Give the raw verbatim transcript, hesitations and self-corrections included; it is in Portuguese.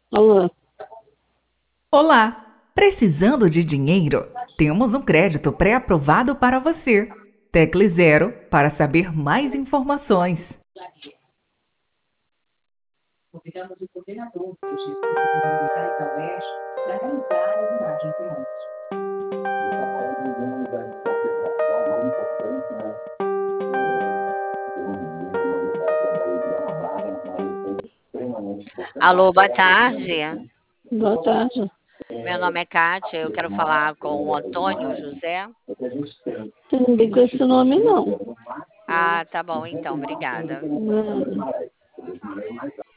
Alô, Olá! Precisando de dinheiro? Temos um crédito pré-aprovado para você. Tecle zero para saber mais informações. Alô, boa tarde. boa tarde. Meu nome é Kátia, eu quero falar com o Antônio José. Tem ninguém com esse nome, não. Ah, tá bom então, obrigada. Não.